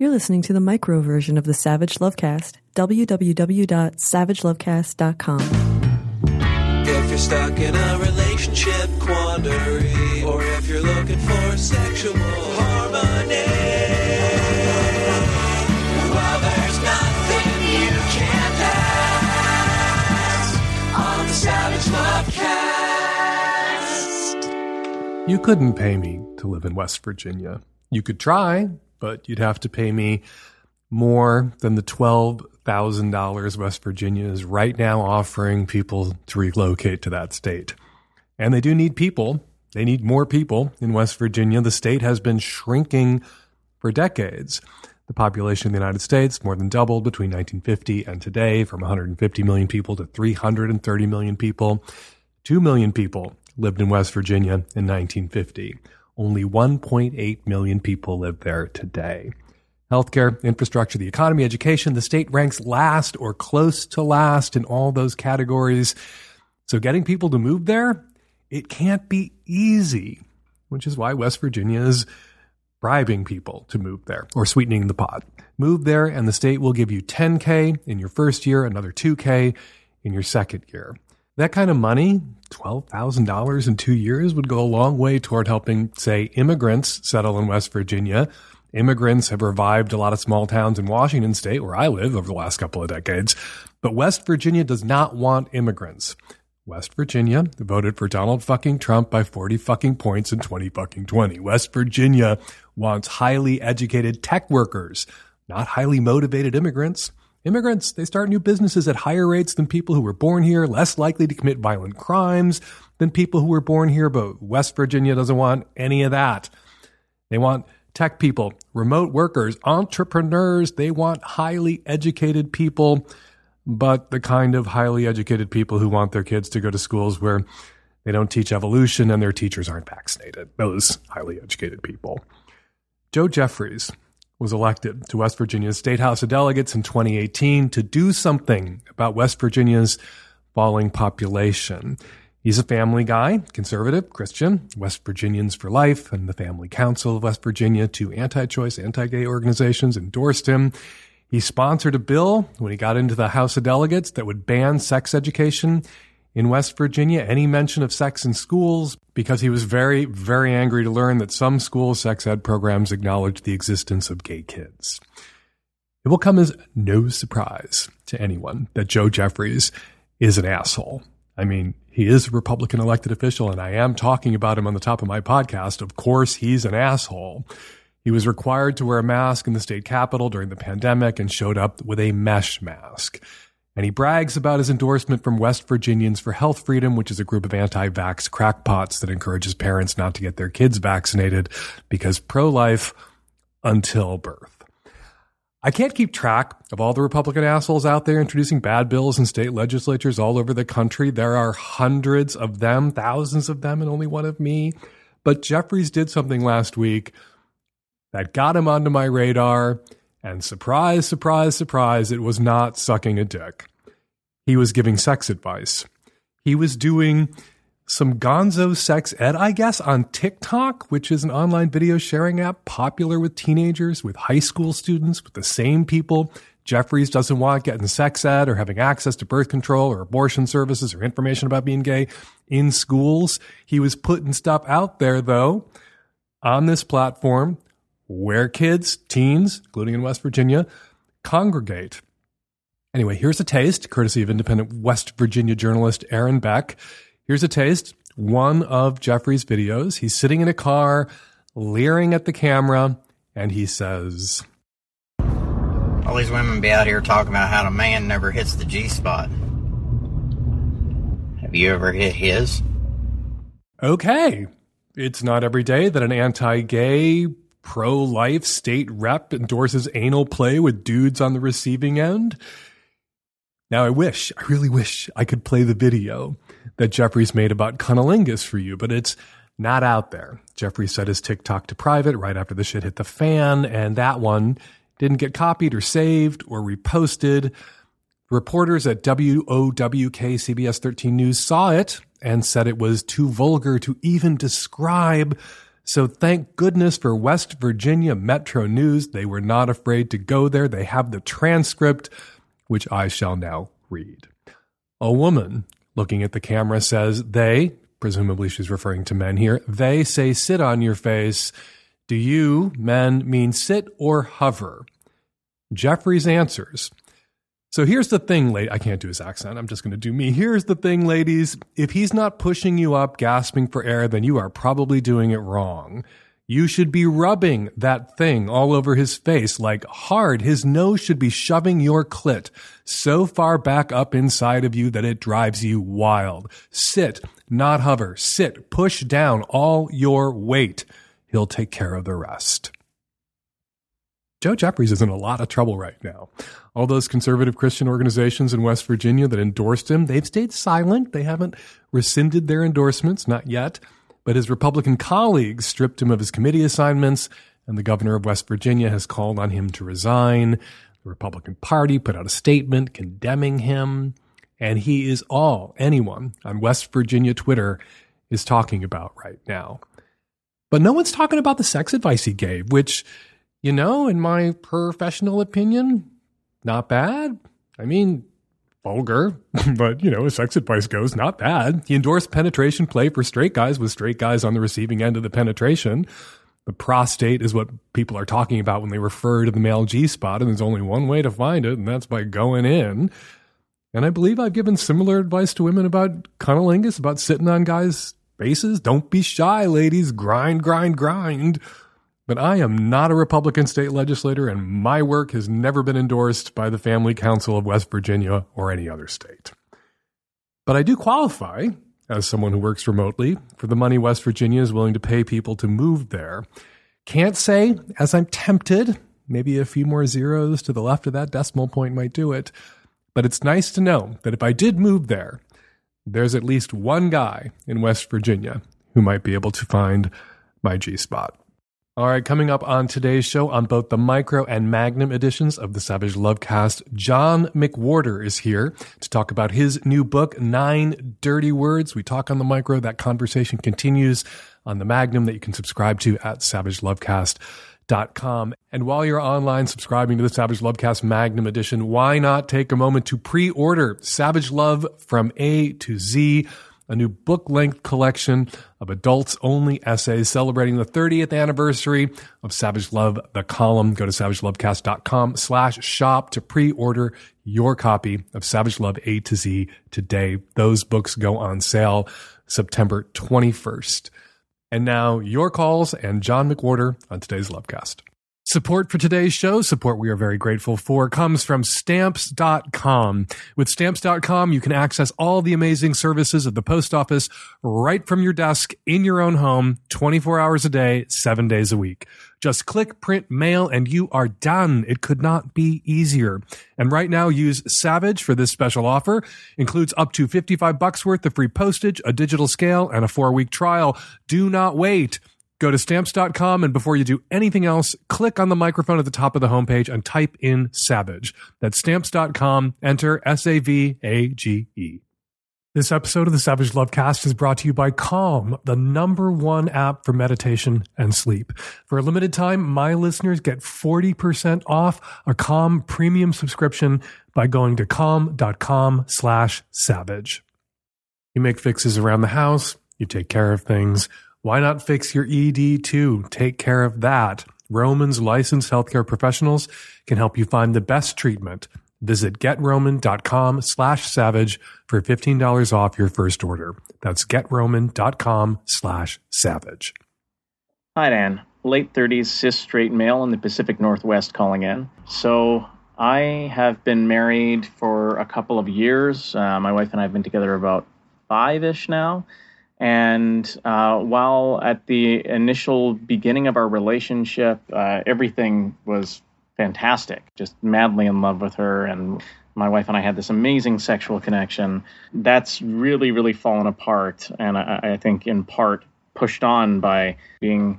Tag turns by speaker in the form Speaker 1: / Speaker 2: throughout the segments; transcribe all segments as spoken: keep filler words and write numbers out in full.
Speaker 1: You're listening to the micro version of the Savage Lovecast. w w w dot savage lovecast dot com.
Speaker 2: If you're stuck in a relationship quandary, or if you're looking for sexual harmony, well, there's nothing you can't ask on the Savage Lovecast.
Speaker 3: You couldn't pay me to live in West Virginia. You could try, but you'd have to pay me more than the twelve thousand dollars West Virginia is right now offering people to relocate to that state. And they do need people. They need more people in West Virginia. The state has been shrinking for decades. The population of the United States more than doubled between nineteen fifty and today, from one hundred fifty million people to three hundred thirty million people. Two million people lived in West Virginia in nineteen fifty. Only one point eight million people live there today. Healthcare, infrastructure, the economy, education, the state ranks last or close to last in all those categories. So getting people to move there, it can't be easy, which is why West Virginia is bribing people to move there or sweetening the pot. Move there and the state will give you ten K in your first year, another two K in your second year. That kind of money, twelve thousand dollars in two years, would go a long way toward helping, say, immigrants settle in West Virginia. Immigrants have revived a lot of small towns in Washington state, where I live, over the last couple of decades. But West Virginia does not want immigrants. West Virginia voted for Donald fucking Trump by forty fucking points in twenty fucking twenty. West Virginia wants highly educated tech workers, not highly motivated immigrants. Immigrants, they start new businesses at higher rates than people who were born here, less likely to commit violent crimes than people who were born here, but West Virginia doesn't want any of that. They want tech people, remote workers, entrepreneurs. They want highly educated people, but the kind of highly educated people who want their kids to go to schools where they don't teach evolution and their teachers aren't vaccinated. Those highly educated people. Joe Jeffries was elected to West Virginia's State House of Delegates in twenty eighteen to do something about West Virginia's falling population. He's a family guy, conservative, Christian, West Virginians for Life, and the Family Council of West Virginia, two anti-choice, anti-gay organizations, endorsed him. He sponsored a bill when he got into the House of Delegates that would ban sex education in West Virginia, any mention of sex in schools, because he was very, very angry to learn that some school sex ed programs acknowledge the existence of gay kids. It will come as no surprise to anyone that Joe Jeffries is an asshole. I mean, he is a Republican elected official, and I am talking about him on the top of my podcast. Of course, he's an asshole. He was required to wear a mask in the state capitol during the pandemic and showed up with a mesh mask. And he brags about his endorsement from West Virginians for Health Freedom, which is a group of anti-vax crackpots that encourages parents not to get their kids vaccinated because pro-life until birth. I can't keep track of all the Republican assholes out there introducing bad bills in state legislatures all over the country. There are hundreds of them, thousands of them, and only one of me. But Jeffries did something last week that got him onto my radar. And surprise, surprise, surprise, it was not sucking a dick. He was giving sex advice. He was doing some gonzo sex ed, I guess, on TikTok, which is an online video sharing app popular with teenagers, with high school students, with the same people Jeffries doesn't want getting sex ed or having access to birth control or abortion services or information about being gay in schools. He was putting stuff out there, though, on this platform where kids, teens, including in West Virginia, congregate. Anyway, here's a taste, courtesy of independent West Virginia journalist Aaron Beck. Here's a taste, one of Jeffries' videos. He's sitting in a car, leering at the camera, and he says,
Speaker 4: all these women be out here talking about how a man never hits the G-spot. Have you ever hit his?
Speaker 3: Okay. It's not every day that an anti-gay, pro-life state rep endorses anal play with dudes on the receiving end. Now, I wish, I really wish I could play the video that Jeffries made about cunnilingus for you, but it's not out there. Jeffries set his TikTok to private right after the shit hit the fan, and that one didn't get copied or saved or reposted. Reporters at W O W K C B S thirteen News saw it and said it was too vulgar to even describe So thank goodness for West Virginia Metro News. They were not afraid to go there. They have the transcript, which I shall now read. A woman looking at the camera says, they, presumably she's referring to men here, they say sit on your face. Do you, men, mean sit or hover? Jeffries answers. So here's the thing, lady. I can't do his accent. I'm just going to do me. Here's the thing, ladies. If he's not pushing you up, gasping for air, then you are probably doing it wrong. You should be rubbing that thing all over his face, like hard. His nose should be shoving your clit so far back up inside of you that it drives you wild. Sit, not hover. Sit, push down all your weight. He'll take care of the rest. Joe Jeffries is in a lot of trouble right now. All those conservative Christian organizations in West Virginia that endorsed him, they've stayed silent. They haven't rescinded their endorsements, not yet. But his Republican colleagues stripped him of his committee assignments, and the governor of West Virginia has called on him to resign. The Republican Party put out a statement condemning him, and he is all anyone on West Virginia Twitter is talking about right now. But no one's talking about the sex advice he gave, which, you know, in my professional opinion, not bad. I mean, vulgar, but, you know, as sex advice goes, not bad. He endorsed penetration play for straight guys with straight guys on the receiving end of the penetration. The prostate is what people are talking about when they refer to the male G-spot, and there's only one way to find it, and that's by going in. And I believe I've given similar advice to women about cunnilingus, about sitting on guys' faces. Don't be shy, ladies. Grind, grind, grind. But I am not a Republican state legislator, and my work has never been endorsed by the Family Council of West Virginia or any other state. But I do qualify, as someone who works remotely, for the money West Virginia is willing to pay people to move there. Can't say, as I'm tempted, maybe a few more zeros to the left of that decimal point might do it, but it's nice to know that if I did move there, there's at least one guy in West Virginia who might be able to find my G-spot. All right, coming up on today's show on both the Micro and Magnum editions of the Savage Lovecast, John McWhorter is here to talk about his new book, Nine Dirty Words. We talk on the Micro. That conversation continues on the Magnum that you can subscribe to at savage lovecast dot com. And while you're online subscribing to the Savage Lovecast Magnum edition, why not take a moment to pre-order Savage Love from A to Z, a new book-length collection of adults-only essays celebrating the thirtieth anniversary of Savage Love, the column. Go to savage lovecast dot com slash shop to pre-order your copy of Savage Love A to Z today. Those books go on sale September twenty-first. And now, your calls and John McWhorter on today's Lovecast. Support for today's show, support we are very grateful for, comes from Stamps dot com. With Stamps dot com, you can access all the amazing services of the post office right from your desk in your own home, twenty-four hours a day, seven days a week. Just click, print, mail, and you are done. It could not be easier. And right now, use Savage for this special offer. Includes up to fifty-five bucks worth of free postage, a digital scale, and a four-week trial. Do not wait. Go to Stamps dot com, and before you do anything else, click on the microphone at the top of the homepage and type in Savage. That's Stamps dot com. Enter S A V A G E. This episode of the Savage Lovecast is brought to you by Calm, the number one app for meditation and sleep. For a limited time, my listeners get forty percent off a Calm premium subscription by going to calm dot com slash savage. You make fixes around the house. You take care of things. Why not fix your E D too? Take care of that. Roman's licensed healthcare professionals can help you find the best treatment. Visit getroman dot com slash savage for fifteen dollars off your first order. That's getroman dot com slash savage.
Speaker 5: Hi, Dan. Late thirties, cis straight male in the Pacific Northwest calling in. So I have been married for a couple of years. Uh, my wife and I have been together about five-ish now. And uh, while at the initial beginning of our relationship, uh, everything was fantastic, just madly in love with her. And my wife and I had this amazing sexual connection. That's really, really fallen apart. And I, I think in part pushed on by being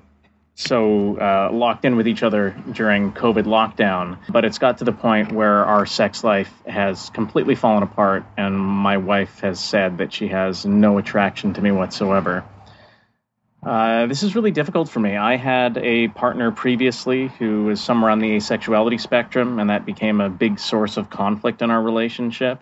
Speaker 5: so uh, locked in with each other during COVID lockdown. But it's got to the point where our sex life has completely fallen apart, and my wife has said that she has no attraction to me whatsoever. Uh, this is really difficult for me. I had a partner previously who was somewhere on the asexuality spectrum, and that became a big source of conflict in our relationship.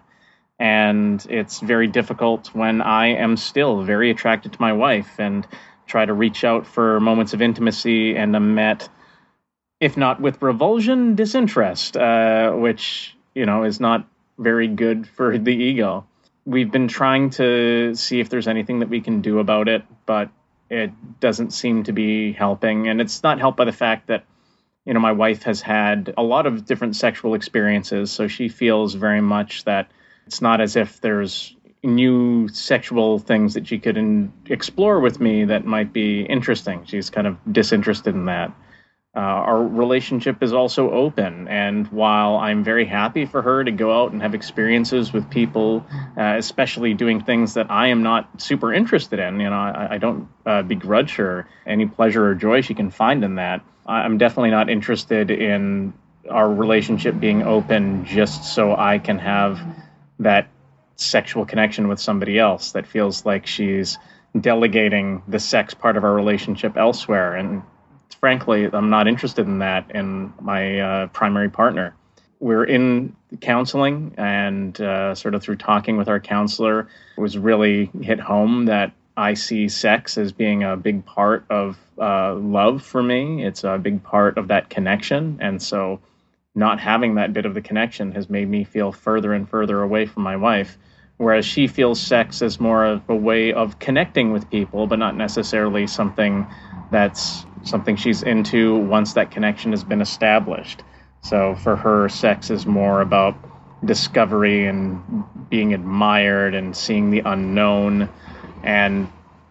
Speaker 5: And it's very difficult when I am still very attracted to my wife and try to reach out for moments of intimacy and am met, if not with revulsion, disinterest, uh, which, you know, is not very good for the ego. We've been trying to see if there's anything that we can do about it, but it doesn't seem to be helping. And it's not helped by the fact that, you know, my wife has had a lot of different sexual experiences, so she feels very much that it's not as if there's new sexual things that she could in- explore with me that might be interesting. She's kind of disinterested in that. Uh, our relationship is also open, and while I'm very happy for her to go out and have experiences with people, uh, especially doing things that I am not super interested in, you know, I, I don't uh, begrudge her any pleasure or joy she can find in that. I'm definitely not interested in our relationship being open just so I can have that sexual connection with somebody else that feels like she's delegating the sex part of our relationship elsewhere. And frankly, I'm not interested in that in my uh, primary partner. We're in counseling, and uh, sort of through talking with our counselor, it was really hit home that I see sex as being a big part of uh, love for me. It's a big part of that connection. And so not having that bit of the connection has made me feel further and further away from my wife, whereas she feels sex as more of a way of connecting with people, but not necessarily something that's something she's into once that connection has been established. So for her, sex is more about discovery and being admired and seeing the unknown. And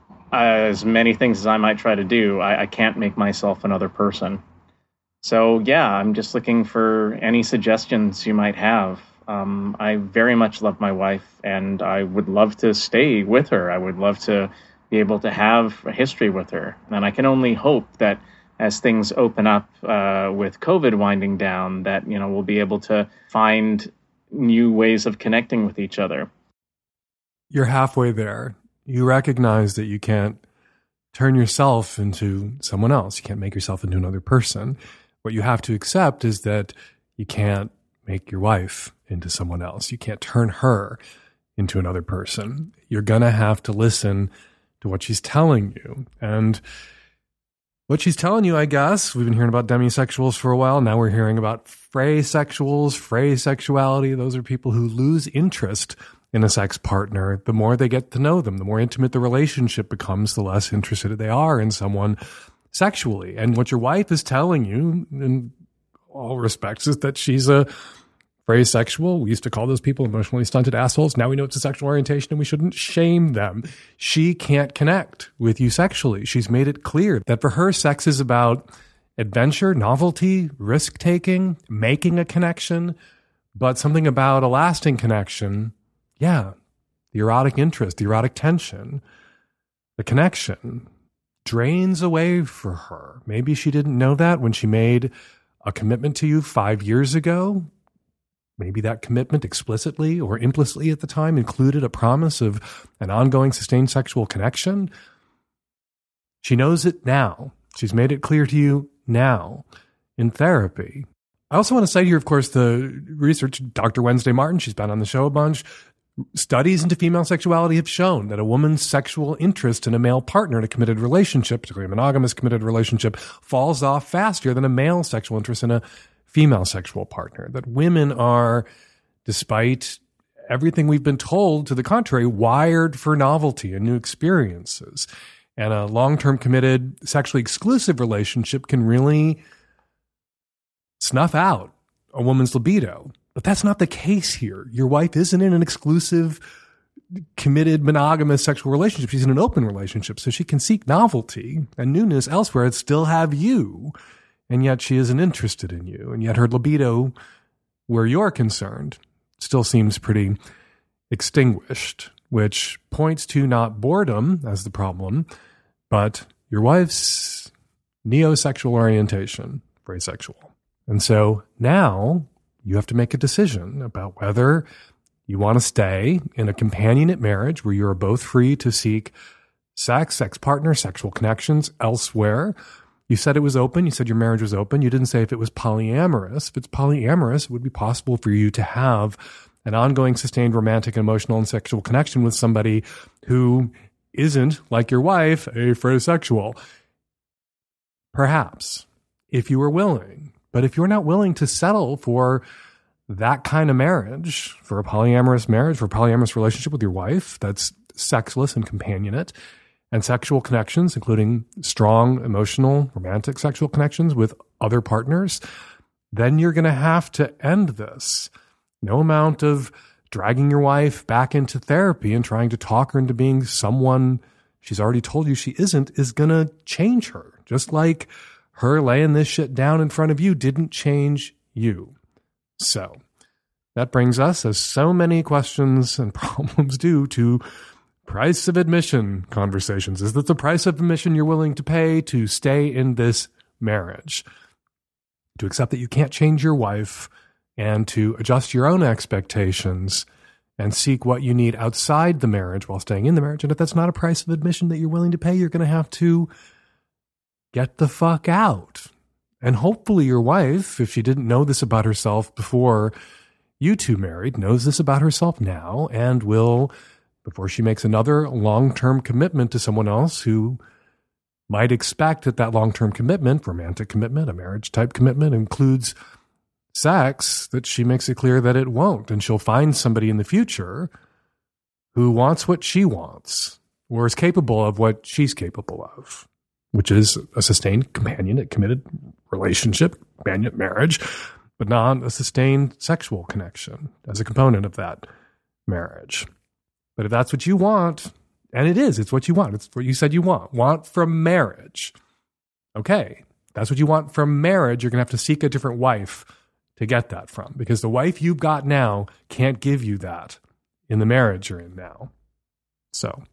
Speaker 5: as many things as I might try to do, I, I can't make myself another person. So yeah, I'm just looking for any suggestions you might have. Um, I very much love my wife, and I would love to stay with her. I would love to be able to have a history with her. And I can only hope that as things open up uh, with COVID winding down, that, you know, we'll be able to find new ways of connecting with each other.
Speaker 3: You're halfway there. You recognize that you can't turn yourself into someone else. You can't make yourself into another person. What you have to accept is that you can't make your wife into someone else. You can't turn her into another person. You're going to have to listen to what she's telling you. And what she's telling you, I guess, we've been hearing about demisexuals for a while. Now we're hearing about phrasexuals, phrasexuality. Those are people who lose interest in a sex partner. The more they get to know them, the more intimate the relationship becomes, the less interested they are in someone sexually. And what your wife is telling you, in all respects, is that she's a phrasexual. We used to call those people emotionally stunted assholes. Now we know it's a sexual orientation, and we shouldn't shame them. She can't connect with you sexually. She's made it clear that for her, sex is about adventure, novelty, risk-taking, making a connection, but something about a lasting connection, yeah, the erotic interest, the erotic tension, the connection drains away for her. Maybe she didn't know that when she made a commitment to you five years ago. Maybe that commitment explicitly or implicitly at the time included a promise of an ongoing sustained sexual connection. She knows it now. She's made it clear to you now in therapy. I also want to cite here, of course, the research, Doctor Wednesday Martin, she's been on the show a bunch. Studies into female sexuality have shown that a woman's sexual interest in a male partner in a committed relationship, particularly a monogamous committed relationship, falls off faster than a male sexual interest in a female sexual partner. That women are, despite everything we've been told to the contrary, wired for novelty and new experiences. And a long-term committed, sexually exclusive relationship can really snuff out a woman's libido. But that's not the case here. Your wife isn't in an exclusive, committed, monogamous sexual relationship. She's in an open relationship, so she can seek novelty and newness elsewhere and still have you. And yet she isn't interested in you. And yet her libido, where you're concerned, still seems pretty extinguished, which points to not boredom as the problem, but your wife's neosexual orientation, phrasexual. And so now you have to make a decision about whether you want to stay in a companionate marriage where you're both free to seek sex, sex partner, sexual connections elsewhere. You said it was open. You said your marriage was open. You didn't say if it was polyamorous. If it's polyamorous, it would be possible for you to have an ongoing, sustained romantic, emotional, and sexual connection with somebody who isn't, like your wife, aphrosexual. Perhaps, if you were willing. But if you're not willing to settle for that kind of marriage, for a polyamorous marriage, for a polyamorous relationship with your wife that's sexless and companionate, and sexual connections, including strong, emotional, romantic sexual connections with other partners, then you're going to have to end this. No amount of dragging your wife back into therapy and trying to talk her into being someone she's already told you she isn't is going to change her. Just like her laying this shit down in front of you didn't change you. So that brings us, as so many questions and problems do, to price of admission conversations. Is that the price of admission you're willing to pay to stay in this marriage? To accept that you can't change your wife and to adjust your own expectations and seek what you need outside the marriage while staying in the marriage. And if that's not a price of admission that you're willing to pay, you're going to have to get the fuck out. And hopefully your wife, if she didn't know this about herself before you two married, knows this about herself now and will, before she makes another long-term commitment to someone else who might expect that that long-term commitment, romantic commitment, a marriage-type commitment, includes sex, that she makes it clear that it won't. And she'll find somebody in the future who wants what she wants or is capable of what she's capable of, which is a sustained, companionate, committed relationship, companionate marriage, but not a sustained sexual connection as a component of that marriage. But if that's what you want, and it is, it's what you want. It's what you said you want. Want from marriage. Okay, that's what you want from marriage. You're going to have to seek a different wife to get that from, because the wife you've got now can't give you that in the marriage you're in now. So,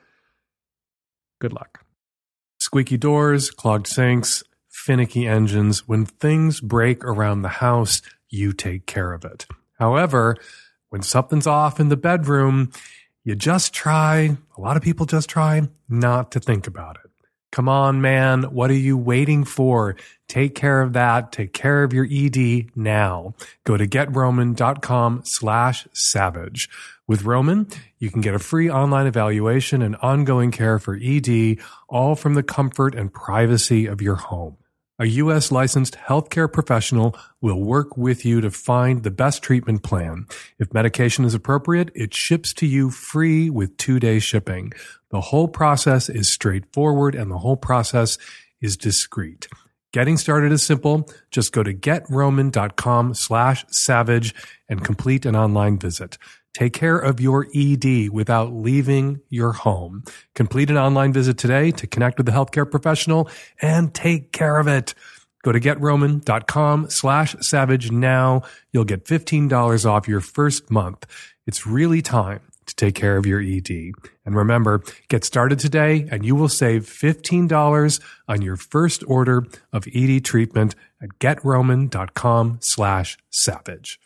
Speaker 3: good luck. Squeaky doors, clogged sinks, finicky engines. When things break around the house, you take care of it. However, when something's off in the bedroom, you just try, a lot of people just try not to think about it. Come on, man. What are you waiting for? Take care of that. Take care of your E D now. Go to getroman.com slash savage. With Roman, you can get a free online evaluation and ongoing care for E D, all from the comfort and privacy of your home. A U S licensed healthcare professional will work with you to find the best treatment plan. If medication is appropriate, it ships to you free with two-day shipping. The whole process is straightforward and the whole process is discreet. Getting started is simple. Just go to getroman.com slash savage and complete an online visit. Take care of your E D without leaving your home. Complete an online visit today to connect with a healthcare professional and take care of it. Go to getroman.com slash savage now. You'll get fifteen dollars off your first month. It's really time to take care of your E D. And remember, get started today and you will save fifteen dollars on your first order of E D treatment at getroman.com slash savage.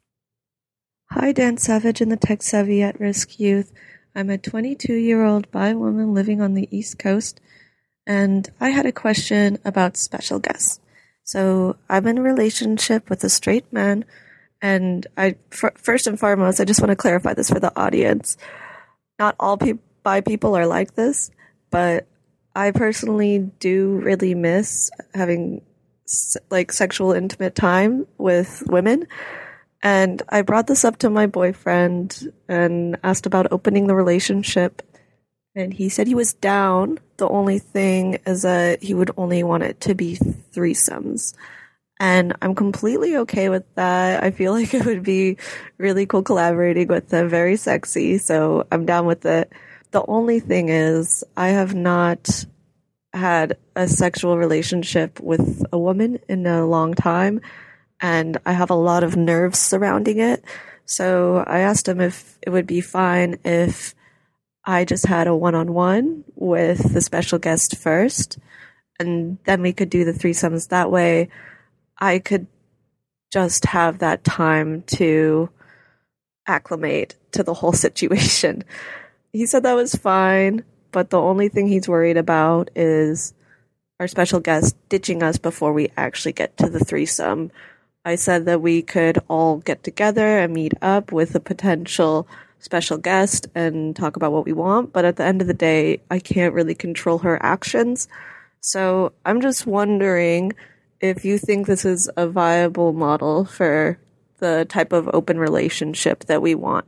Speaker 6: Hi, Dan Savage and the Tech Savvy At-Risk Youth. I'm a twenty-two-year-old bi woman living on the East Coast, and I had a question about special guests. So I'm in a relationship with a straight man, and I f- first and foremost, I just want to clarify this for the audience. Not all pe- bi people are like this, but I personally do really miss having like sexual intimate time with women. And I brought this up to my boyfriend and asked about opening the relationship. And he said he was down. The only thing is that he would only want it to be threesomes. And I'm completely okay with that. I feel like it would be really cool collaborating with them, very sexy. So I'm down with it. The only thing is I have not had a sexual relationship with a woman in a long time. And I have a lot of nerves surrounding it. So I asked him if it would be fine if I just had a one-on-one with the special guest first, and then we could do the threesomes. That way I could just have that time to acclimate to the whole situation. He said that was fine. but the only thing he's worried about is our special guest ditching us before we actually get to the threesome. I said that we could all get together and meet up with a potential special guest and talk about what we want, but at the end of the day, I can't really control her actions. So I'm just wondering if you think this is a viable model for the type of open relationship that we want.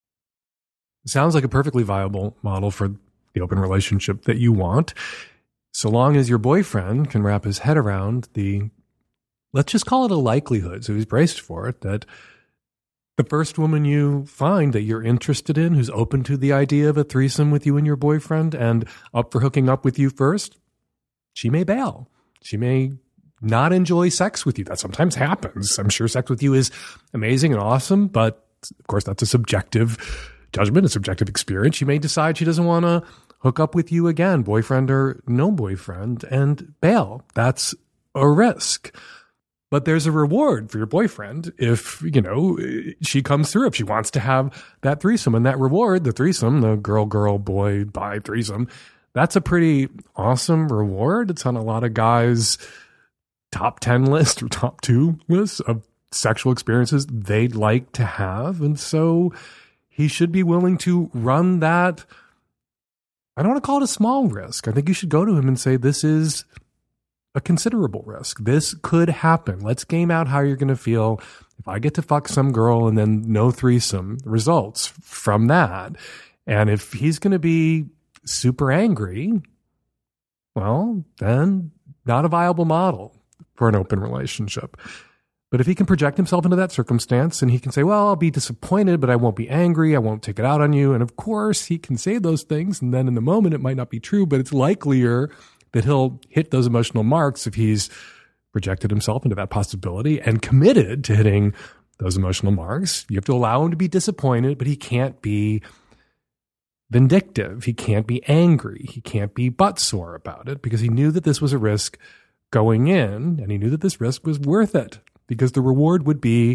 Speaker 3: Sounds like a perfectly viable model for the open relationship that you want, so long as your boyfriend can wrap his head around the, let's just call it a likelihood, so he's braced for it, that the first woman you find that you're interested in, who's open to the idea of a threesome with you and your boyfriend and up for hooking up with you first, she may bail. She may not enjoy sex with you. That sometimes happens. I'm sure sex with you is amazing and awesome, but of course that's a subjective judgment, a subjective experience. She may decide she doesn't want to hook up with you again, boyfriend or no boyfriend, and bail. That's a risk. But there's a reward for your boyfriend if, you know, she comes through, if she wants to have that threesome. And that reward, the threesome, the girl, girl, boy, bi threesome, that's a pretty awesome reward. It's on a lot of guys' top ten list or top two list of sexual experiences they'd like to have. And so he should be willing to run that. I don't want to call it a small risk. I think you should go to him and say, this is a considerable risk. This could happen. Let's game out how you're going to feel if I get to fuck some girl and then no threesome results from that. And if he's going to be super angry, well, then not a viable model for an open relationship. But if he can project himself into that circumstance and he can say, well, I'll be disappointed, but I won't be angry. I won't take it out on you. And of course, he can say those things. And then in the moment, it might not be true, but it's likelier that he'll hit those emotional marks if he's projected himself into that possibility and committed to hitting those emotional marks. You have to allow him to be disappointed, but he can't be vindictive. He can't be angry. He can't be butt sore about it because he knew that this was a risk going in, and he knew that this risk was worth it because the reward would be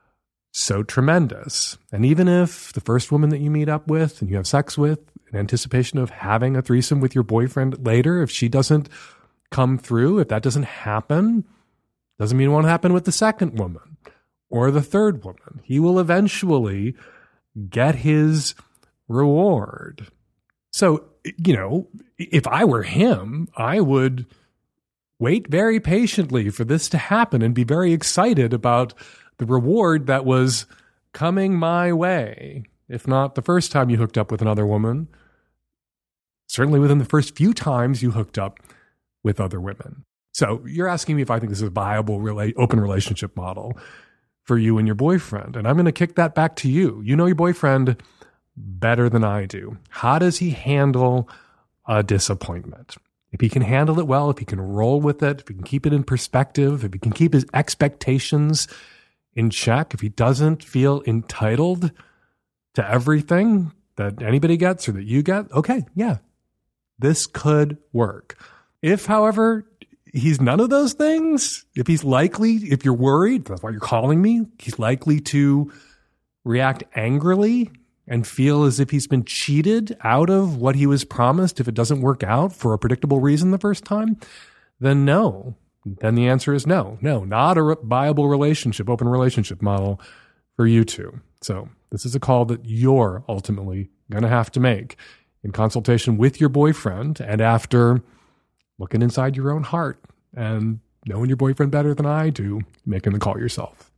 Speaker 3: so tremendous. And even if the first woman that you meet up with and you have sex with in anticipation of having a threesome with your boyfriend later, if she doesn't come through, if that doesn't happen, doesn't mean it won't happen with the second woman or the third woman. He will eventually get his reward. So, you know, if I were him, I would wait very patiently for this to happen and be very excited about the reward that was coming my way. If not the first time you hooked up with another woman, certainly within the first few times you hooked up with other women. So you're asking me if I think this is a viable rela- open relationship model for you and your boyfriend. And I'm going to kick that back to you. You know your boyfriend better than I do. How does he handle a disappointment? If he can handle it well, if he can roll with it, if he can keep it in perspective, if he can keep his expectations in check, if he doesn't feel entitled to everything that anybody gets or that you get, okay, yeah, this could work. If, however, he's none of those things, if he's likely, if you're worried, that's why you're calling me, he's likely to react angrily and feel as if he's been cheated out of what he was promised if it doesn't work out for a predictable reason the first time, then no. Then the answer is no. No, not a viable relationship, open relationship model for you two. So this is a call that you're ultimately going to have to make in consultation with your boyfriend and after looking inside your own heart and knowing your boyfriend better than I do, making the call yourself.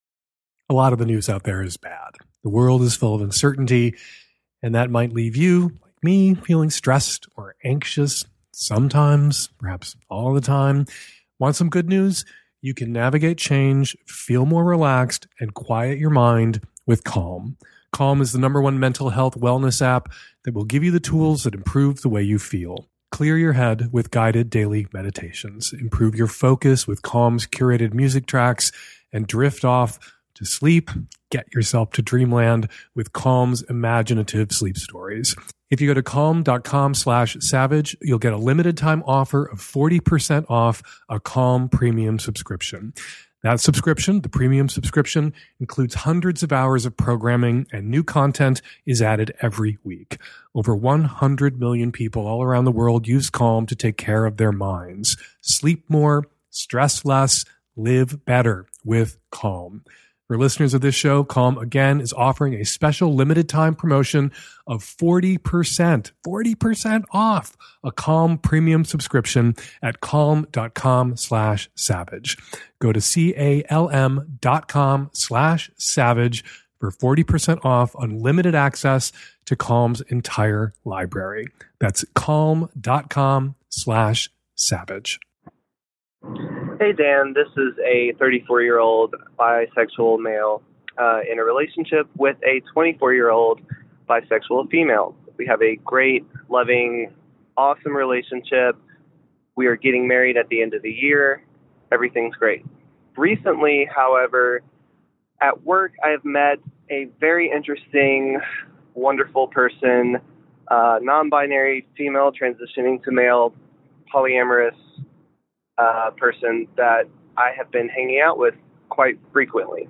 Speaker 3: A lot of the news out there is bad. The world is full of uncertainty, and that might leave you, like me, feeling stressed or anxious sometimes, perhaps all the time. Want some good news? You can navigate change, feel more relaxed, and quiet your mind with Calm. Calm is the number one mental health wellness app that will give you the tools that improve the way you feel. Clear your head with guided daily meditations. Improve your focus with Calm's curated music tracks and drift off to sleep. Get yourself to dreamland with Calm's imaginative sleep stories. If you go to calm.com slash savage, you'll get a limited time offer of forty percent off a Calm premium subscription. That subscription, the premium subscription, includes hundreds of hours of programming, and new content is added every week. Over one hundred million people all around the world use Calm to take care of their minds. Sleep more, stress less, live better with Calm. For listeners of this show, Calm again is offering a special limited time promotion of forty percent, forty percent off a Calm premium subscription at calm.com slash savage. Go to C-A-L-M dot com slash savage for forty percent off unlimited access to Calm's entire library. That's calm.com slash savage.
Speaker 7: Hey, Dan, this is a thirty-four-year-old bisexual male uh, in a relationship with a twenty-four-year-old bisexual female. We have a great, loving, awesome relationship. We are getting married at the end of the year. Everything's great. Recently, however, at work, I have met a very interesting, wonderful person, uh, non-binary, female, transitioning to male, polyamorous uh, person that I have been hanging out with quite frequently.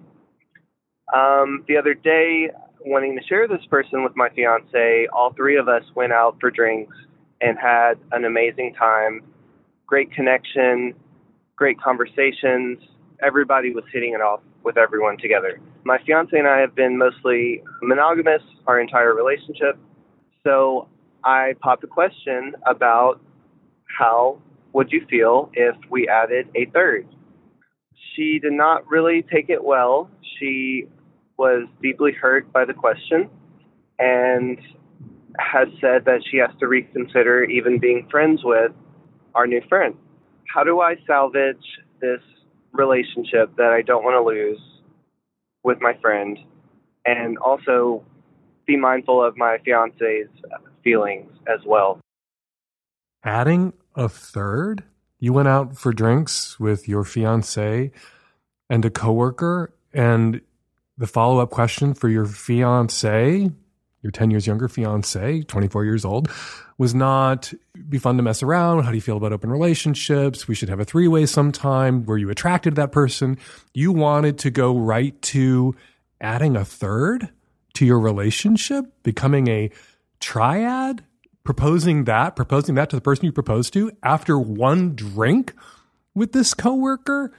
Speaker 7: Um, the other day, wanting to share this person with my fiance, all three of us went out for drinks and had an amazing time. Great connection, great conversations. Everybody was hitting it off with everyone together. My fiance and I have been mostly monogamous our entire relationship. So I popped a question about how would you feel if we added a third? She did not really take it well. She was deeply hurt by the question and has said that she has to reconsider even being friends with our new friend. How do I salvage this relationship that I don't want to lose with my friend, and also be mindful of my fiance's feelings as well?
Speaker 3: Adding a third? You went out for drinks with your fiance and a coworker, and the follow-up question for your fiance, your ten years younger fiance, twenty-four years old, was not, be fun to mess around. How do you feel about open relationships? We should have a three-way sometime. Were you attracted to that person? You wanted to go right to adding a third to your relationship, becoming a triad, proposing that, proposing that to the person you proposed to after one drink with this coworker.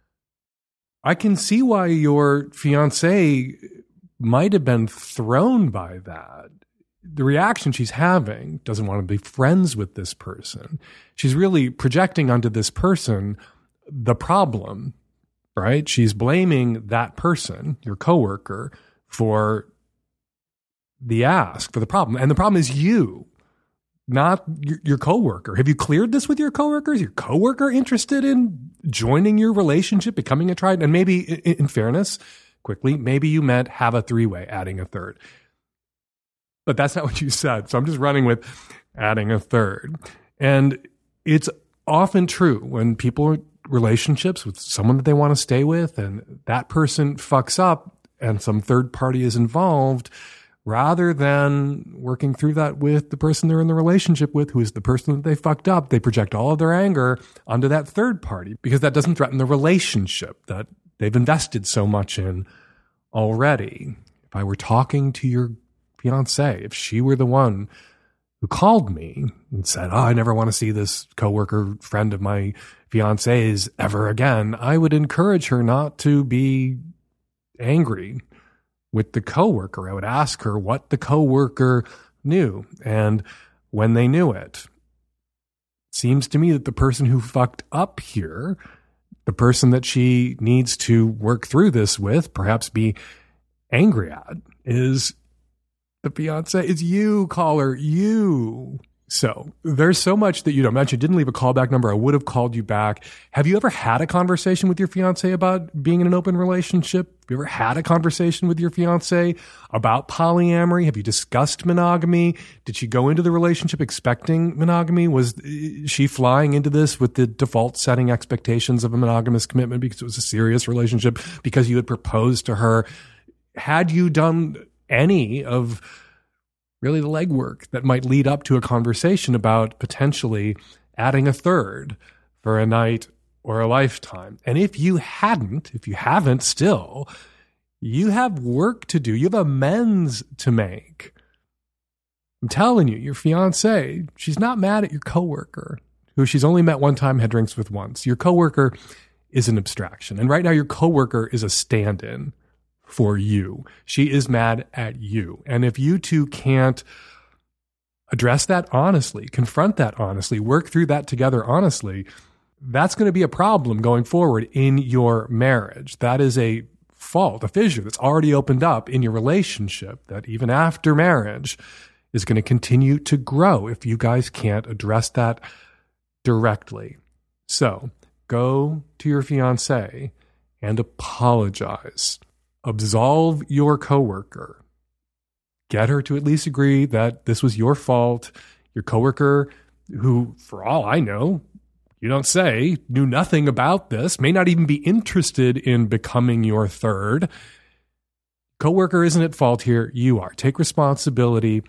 Speaker 3: I can see why your fiance might have been thrown by that. The reaction she's having, doesn't want to be friends with this person. She's really projecting onto this person the problem, right? She's blaming that person, your coworker, for the ask, for the problem. And the problem is you, not your, your coworker. Have you cleared this with your coworker? Is your coworker interested in joining your relationship, becoming a triad? And maybe, in, in fairness, quickly, maybe you meant have a three-way, adding a third. But that's not what you said. So I'm just running with adding a third. And it's often true when people are in relationships with someone that they want to stay with and that person fucks up and some third party is involved, rather than working through that with the person they're in the relationship with, who is the person that they fucked up, they project all of their anger onto that third party because that doesn't threaten the relationship that they've invested so much in already. If I were talking to your fiance, if she were the one who called me and said, oh, I never want to see this coworker friend of my fiance's ever again, I would encourage her not to be angry with the coworker. I would ask her what the coworker knew and when they knew it. It seems to me that the person who fucked up here, the person that she needs to work through this with, perhaps be angry at, is the fiance. Is you, caller, you. So there's so much that you don't mention. Didn't leave a callback number. I would have called you back. Have you ever had a conversation with your fiance about being in an open relationship? Have you ever had a conversation with your fiance about polyamory? Have you discussed monogamy? Did she go into the relationship expecting monogamy? Was she flying into this with the default setting expectations of a monogamous commitment because it was a serious relationship, because you had proposed to her? Had you done any of really the legwork that might lead up to a conversation about potentially adding a third for a night or a lifetime. And if you hadn't, if you haven't still, you have work to do. You have amends to make. I'm telling you, your fiance, she's not mad at your coworker, who she's only met one time, had drinks with once. Your coworker is an abstraction. And right now, your coworker is a stand-in for you. She is mad at you. And if you two can't address that honestly, confront that honestly, work through that together honestly, that's going to be a problem going forward in your marriage. That is a fault, a fissure that's already opened up in your relationship that even after marriage is going to continue to grow if you guys can't address that directly. So go to your fiance and apologize. Absolve your coworker. Get her to at least agree that this was your fault. Your coworker, who, for all I know, you don't say, knew nothing about this, may not even be interested in becoming your third. Coworker isn't at fault here. You are. Take responsibility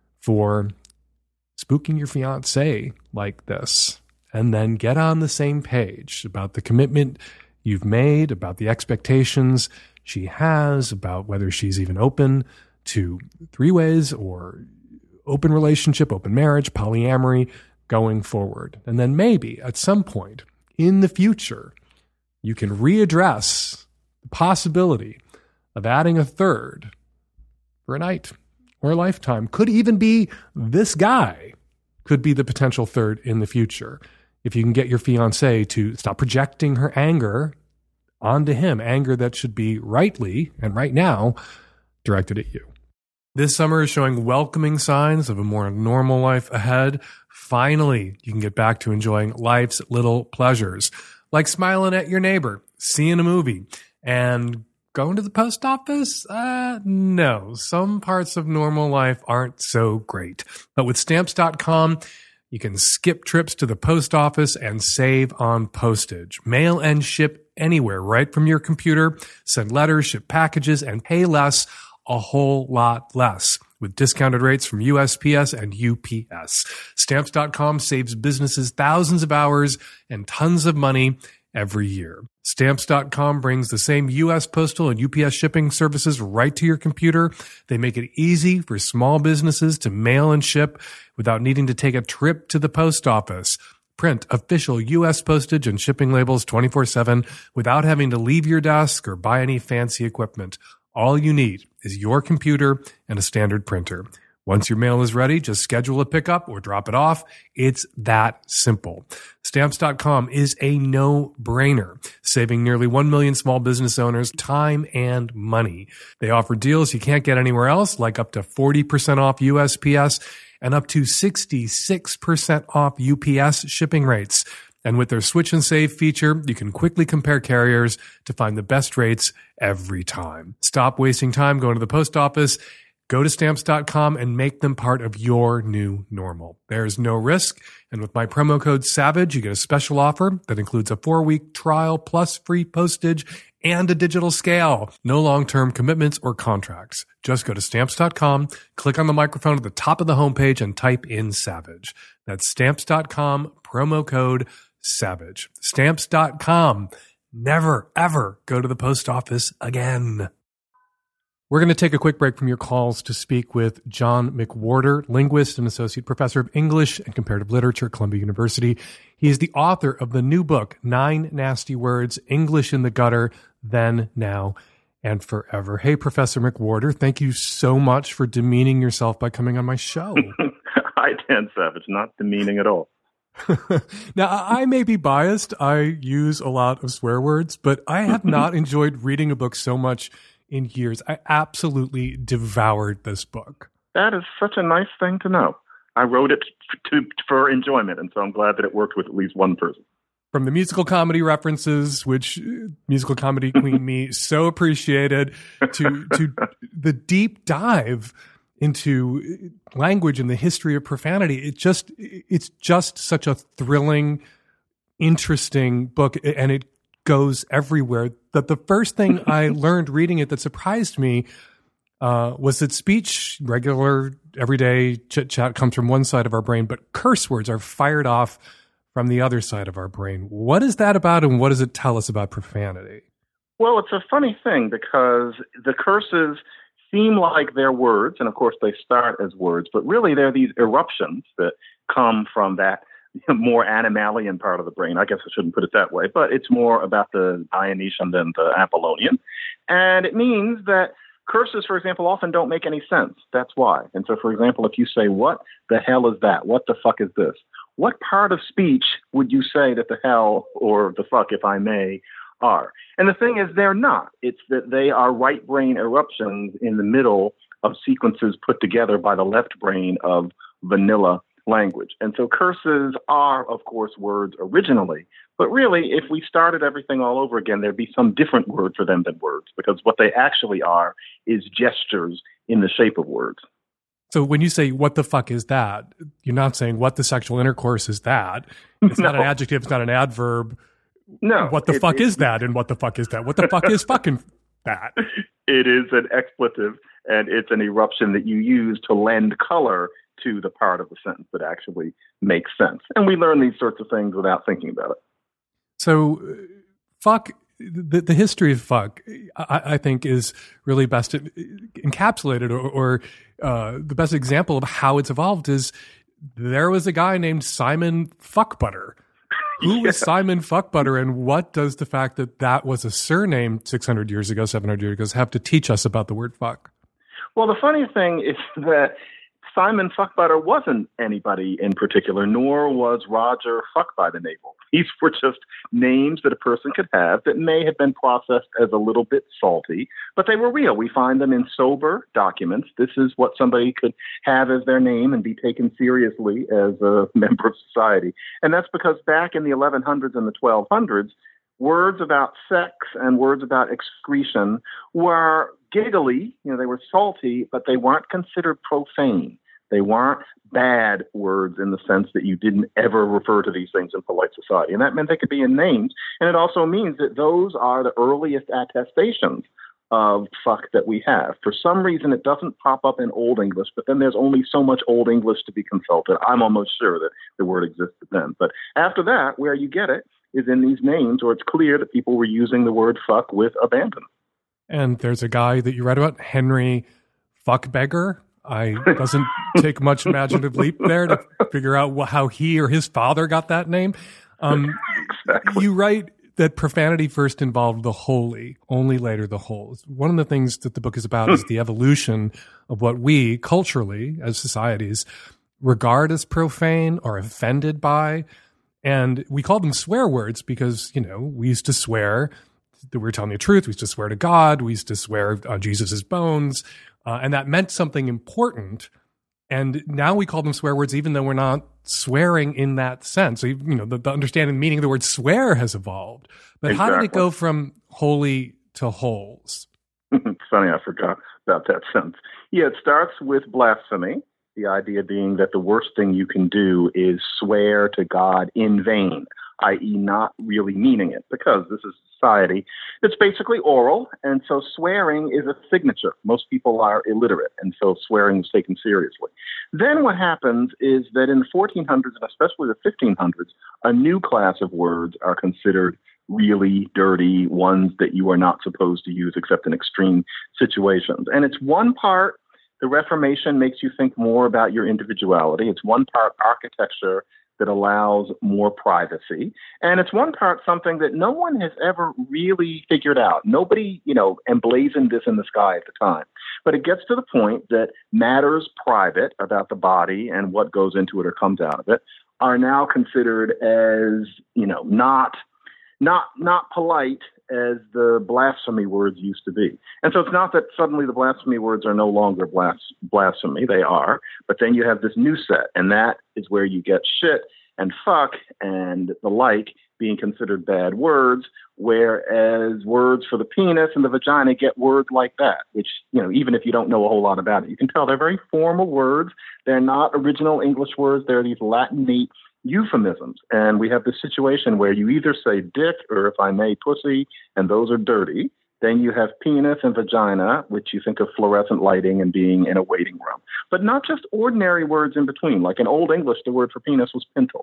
Speaker 3: for spooking your fiance like this, and then get on the same page about the commitment you've made, about the expectations she has, about whether she's even open to three-ways or open relationship, open marriage, polyamory going forward. And then maybe at some point in the future, you can readdress the possibility of adding a third for a night or a lifetime. Could even be this guy, could be the potential third in the future. If you can get your fiance to stop projecting her anger onto him, anger that should be rightly and right now directed at you. This summer is showing welcoming signs of a more normal life ahead. Finally, you can get back to enjoying life's little pleasures, like smiling at your neighbor, seeing a movie, and going to the post office? Uh, no, some parts of normal life aren't so great. But with Stamps dot com, you can skip trips to the post office and save on postage. Mail and ship anywhere right from your computer. Send letters, ship packages, and pay less, a whole lot less, with discounted rates from U S P S and U P S. Stamps dot com saves businesses thousands of hours and tons of money every year. Stamps dot com brings the same U S Postal and U P S shipping services right to your computer. They make it easy for small businesses to mail and ship without needing to take a trip to the post office. Print official U S postage and shipping labels twenty-four seven without having to leave your desk or buy any fancy equipment. All you need is your computer and a standard printer. Once your mail is ready, just schedule a pickup or drop it off. It's that simple. Stamps dot com is a no-brainer, saving nearly one million small business owners time and money. They offer deals you can't get anywhere else, like up to forty percent off U S P S and up to sixty-six percent off U P S shipping rates. And with their Switch and Save feature, you can quickly compare carriers to find the best rates every time. Stop wasting time going to the post office. Go to Stamps dot com and make them part of your new normal. There's no risk. And with my promo code SAVAGE, you get a special offer that includes a four-week trial plus free postage and a digital scale. No long-term commitments or contracts. Just go to Stamps dot com, click on the microphone at the top of the homepage, and type in SAVAGE. That's Stamps dot com, promo code SAVAGE. Stamps dot com. Never, ever go to the post office again. We're going to take a quick break from your calls to speak with John McWhorter, linguist and associate professor of English and comparative literature at Columbia University. He is the author of the new book, Nine Nasty Words, English in the Gutter, Then, Now, and Forever. Hey, Professor McWhorter, thank you so much for demeaning yourself by coming on my show.
Speaker 8: Hi, Dan Savage. Not demeaning at all.
Speaker 3: Now, I may be biased. I use a lot of swear words, but I have not enjoyed reading a book so much in years. I absolutely devoured this book.
Speaker 8: That is such a nice thing to know. I wrote it to, for enjoyment, and so I'm glad that it worked with at least one person.
Speaker 3: From the musical comedy references, which uh, musical comedy queen me so appreciated, to to the deep dive into language and the history of profanity. It just it's just such a thrilling, interesting book, and it goes everywhere. That the first thing I learned reading it that surprised me uh, was that speech, regular, everyday chit chat, comes from one side of our brain, but curse words are fired off from the other side of our brain. What is that about, and what does it tell us about profanity?
Speaker 8: Well, it's a funny thing because the curses seem like they're words, and of course they start as words, but really they're these eruptions that come from that more animalian part of the brain. I guess I shouldn't put it that way, but it's more about the Dionysian than the Apollonian. And it means that curses, for example, often don't make any sense. That's why. And so, for example, if you say, what the hell is that? What the fuck is this? What part of speech would you say that the hell or the fuck, if I may, are? And the thing is, they're not. It's that they are right brain eruptions in the middle of sequences put together by the left brain of vanilla language. And so curses are, of course, words originally. But really, if we started everything all over again, there'd be some different word for them than words, because what they actually are is gestures in the shape of words.
Speaker 3: So when you say, what the fuck is that? You're not saying what the sexual intercourse is that. It's
Speaker 8: No.
Speaker 3: not an adjective. It's not an adverb.
Speaker 8: No.
Speaker 3: What the
Speaker 8: it-
Speaker 3: fuck
Speaker 8: it-
Speaker 3: is that? And what the fuck is that? What the fuck is fucking that?
Speaker 8: It is an expletive, and it's an eruption that you use to lend color to the part of the sentence that actually makes sense. And we learn these sorts of things without thinking about it.
Speaker 3: So, uh, fuck, the, the history of fuck, I, I think, is really best encapsulated, or, or uh, the best example of how it's evolved is there was a guy named Simon Fuckbutter. Who was Simon Fuckbutter, and what does the fact that that was a surname six hundred years ago, seven hundred years ago, have to teach us about the word fuck?
Speaker 8: Well, the funny thing is that Simon Fuckbutter wasn't anybody in particular, nor was Roger Fuck by the Navel. These were just names that a person could have that may have been processed as a little bit salty, but they were real. We find them in sober documents. This is what somebody could have as their name and be taken seriously as a member of society. And that's because back in the eleven hundreds and the twelve hundreds, words about sex and words about excretion were giggly, you know, they were salty, but they weren't considered profane. They weren't bad words in the sense that you didn't ever refer to these things in polite society. And that meant they could be in names. And it also means that those are the earliest attestations of fuck that we have. For some reason, it doesn't pop up in Old English, but then there's only so much Old English to be consulted. I'm almost sure that the word existed then. But after that, where you get it is in these names, or it's clear that people were using the word fuck with abandon.
Speaker 3: And there's a guy that you read about, Henry Fuckbeggar. I doesn't take much imaginative leap there to figure out wh- how he or his father got that name. Um,
Speaker 8: Exactly.
Speaker 3: You write that profanity first involved the holy, only later the whole. One of the things that the book is about is the evolution of what we culturally, as societies, regard as profane or offended by. And we call them swear words because, you know, we used to swear that we were telling the truth. We used to swear to God. We used to swear on Jesus's bones. Uh, and that meant something important. And now we call them swear words, even though we're not swearing in that sense. So, you know, the, the understanding, meaning of the word swear has evolved. But how did it
Speaker 8: Exactly.
Speaker 3: go from holy to holes?
Speaker 8: It's funny, I forgot about that sentence. Yeah, it starts with blasphemy, the idea being that the worst thing you can do is swear to God in vain, that is not really meaning it, because this is society that's basically oral, and so swearing is a signature. Most people are illiterate, and so swearing is taken seriously. Then what happens is that in the fourteen hundreds, and especially the fifteen hundreds, a new class of words are considered really dirty, ones that you are not supposed to use except in extreme situations. And it's one part, the Reformation makes you think more about your individuality. It's one part architecture that allows more privacy. And it's one part something that no one has ever really figured out. Nobody, you know, emblazoned this in the sky at the time. But it gets to the point that matters private about the body and what goes into it or comes out of it are now considered as, you know, not not not polite as the blasphemy words used to be. And so it's not that suddenly the blasphemy words are no longer blas- blasphemy, they are, but then you have this new set, and that is where you get shit and fuck and the like being considered bad words, whereas words for the penis and the vagina get words like that, which, you know, even if you don't know a whole lot about it, you can tell they're very formal words. They're not original English words. They're these Latinate euphemisms. And we have this situation where you either say dick or, if I may, pussy, and those are dirty. Then you have penis and vagina, which you think of fluorescent lighting and being in a waiting room. But not just ordinary words in between. Like in Old English, the word for penis was pintle.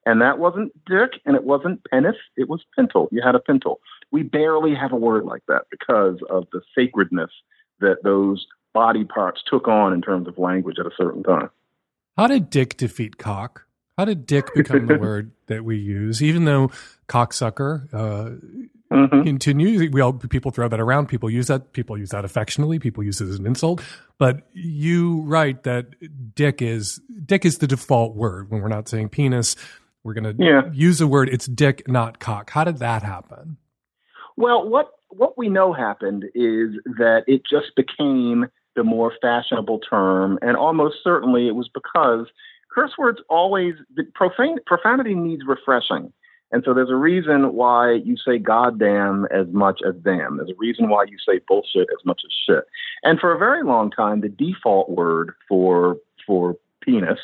Speaker 8: And that wasn't dick, and it wasn't penis, it was pintle. You had a pintle. We barely have a word like that because of the sacredness that those body parts took on in terms of language at a certain time.
Speaker 3: How did dick defeat cock? How did dick become the word that we use? Even though cocksucker uh, mm-hmm. continues, we all people throw that around. People use that. People use that affectionately. People use it as an insult. But you write that dick is dick is the default word when we're not saying penis. We're going to yeah. use a word. It's dick, not cock. How did that happen?
Speaker 8: Well, what what we know happened is that it just became the more fashionable term, and almost certainly it was because curse words always, the profane, profanity needs refreshing. And so there's a reason why you say goddamn as much as damn. There's a reason why you say bullshit as much as shit. And for a very long time, the default word for for penis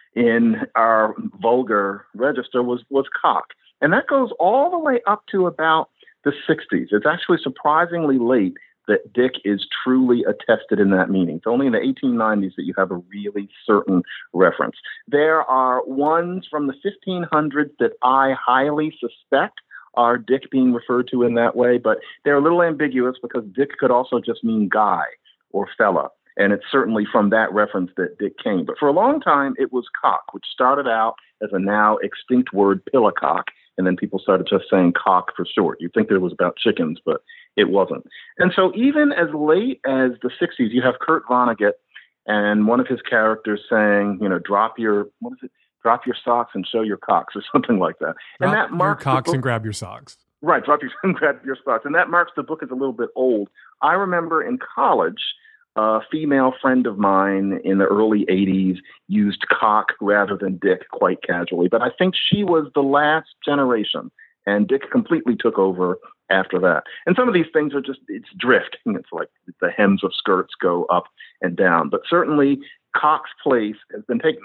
Speaker 8: in our vulgar register was, was cock. And that goes all the way up to about the sixties. It's actually surprisingly late that dick is truly attested in that meaning. It's only in the eighteen nineties that you have a really certain reference. There are ones from the fifteen hundreds that I highly suspect are dick being referred to in that way, but they're a little ambiguous because dick could also just mean guy or fella. And it's certainly from that reference that dick came. But for a long time, it was cock, which started out as a now extinct word, pillacock, and then people started just saying cock for short. You'd think that it was about chickens, but it wasn't. And so even as late as the sixties, you have Kurt Vonnegut and one of his characters saying, you know, drop your, what is it? Drop your socks and show your cocks or something like that.
Speaker 3: Drop
Speaker 8: and that marks
Speaker 3: your cocks and grab your socks.
Speaker 8: Right, drop your and grab your socks. And that marks the book as a little bit old. I remember in college, a female friend of mine in the early eighties used cock rather than dick quite casually. But I think she was the last generation, and dick completely took over after that. And some of these things are just, it's drifting. It's like the hems of skirts go up and down. But certainly cock's place has been taken,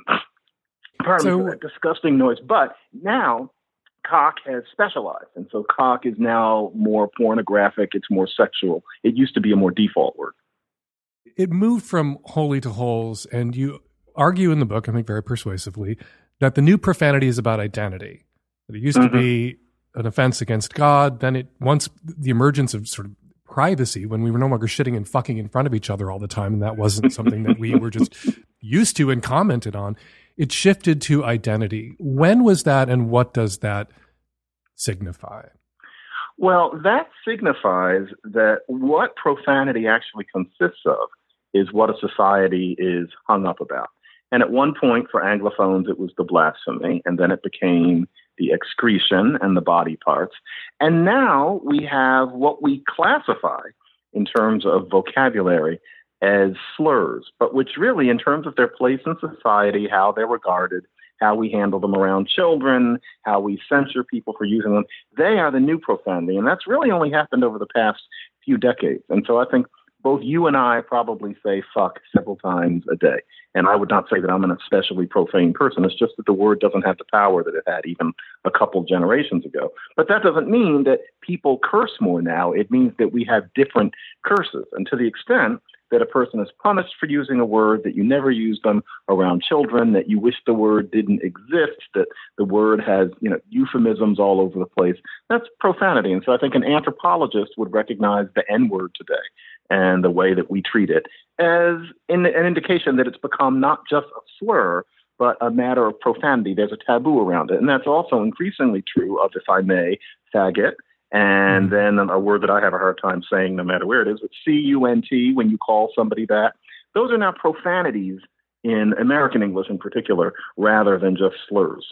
Speaker 8: pardon so, me for that disgusting noise. But now cock has specialized. And so cock is now more pornographic. It's more sexual. It used to be a more default word.
Speaker 3: It moved from holy to holes, and you argue in the book, I think very persuasively, that the new profanity is about identity. That it used mm-hmm. to be an offense against God. Then it, once the emergence of sort of privacy, when we were no longer shitting and fucking in front of each other all the time, and that wasn't something that we were just used to and commented on, it shifted to identity. When was that, and what does that signify?
Speaker 8: Well, that signifies that what profanity actually consists of is what a society is hung up about. And at one point for Anglophones, it was the blasphemy, and then it became the excretion and the body parts. And now we have what we classify in terms of vocabulary as slurs, but which really, in terms of their place in society, how they're regarded, how we handle them around children, how we censor people for using them, they are the new profanity. And that's really only happened over the past few decades. And so I think both you and I probably say fuck several times a day. And I would not say that I'm an especially profane person. It's just that the word doesn't have the power that it had even a couple generations ago. But that doesn't mean that people curse more now. It means that we have different curses. And to the extent that a person is punished for using a word, that you never use them around children, that you wish the word didn't exist, that the word has, you know, euphemisms all over the place, that's profanity. And so I think an anthropologist would recognize the N-word today and the way that we treat it as in, an indication that it's become not just a slur, but a matter of profanity. There's a taboo around it. And that's also increasingly true of, if I may, faggot. And then a word that I have a hard time saying no matter where it is, but C U N T, when you call somebody that. Those are now profanities in American English in particular, rather than just slurs.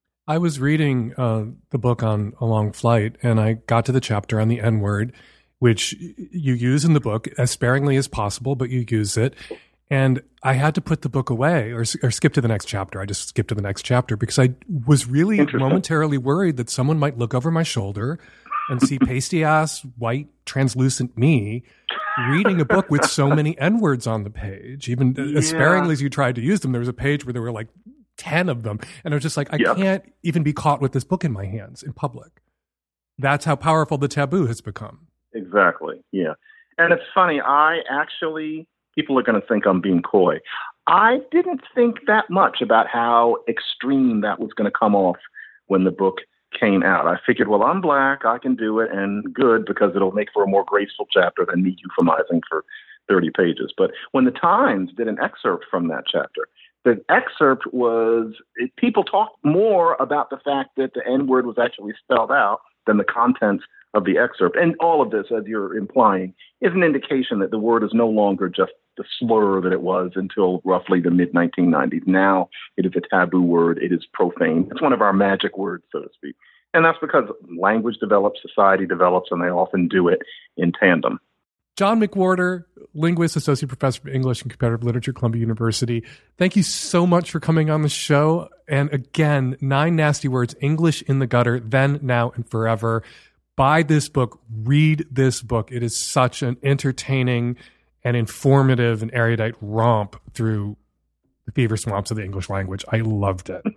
Speaker 3: I was reading uh, the book on A Long Flight, and I got to the chapter on the N-word, which you use in the book as sparingly as possible, but you use it. And I had to put the book away or, or skip to the next chapter. I just skipped to the next chapter because I was really momentarily worried that someone might look over my shoulder and see pasty ass, white, translucent me reading a book with so many N-words on the page. Even yeah. as sparingly as you tried to use them, there was a page where there were like ten of them. And I was just like, I yep. can't even be caught with this book in my hands in public. That's how powerful the taboo has become.
Speaker 8: Exactly. Yeah. And it's funny. I actually, people are going to think I'm being coy. I didn't think that much about how extreme that was going to come off when the book came out. I figured, well, I'm black, I can do it, and good, because it'll make for a more graceful chapter than me euphemizing for thirty pages. But when the Times did an excerpt from that chapter, the excerpt was, it, people talked more about the fact that the N-word was actually spelled out than the contents of the excerpt. And all of this, as you're implying, is an indication that the word is no longer just the slur that it was until roughly the mid nineteen nineties. Now it is a taboo word. It is profane. It's one of our magic words, so to speak. And that's because language develops, society develops, and they often do it in tandem.
Speaker 3: John McWhorter, linguist, associate professor of English and comparative literature, Columbia University. Thank you so much for coming on the show. And again, Nine Nasty Words, English in the Gutter, Then, Now, and Forever. Buy this book. Read this book. It is such an entertaining and informative and erudite romp through the fever swamps of the English language. I loved it.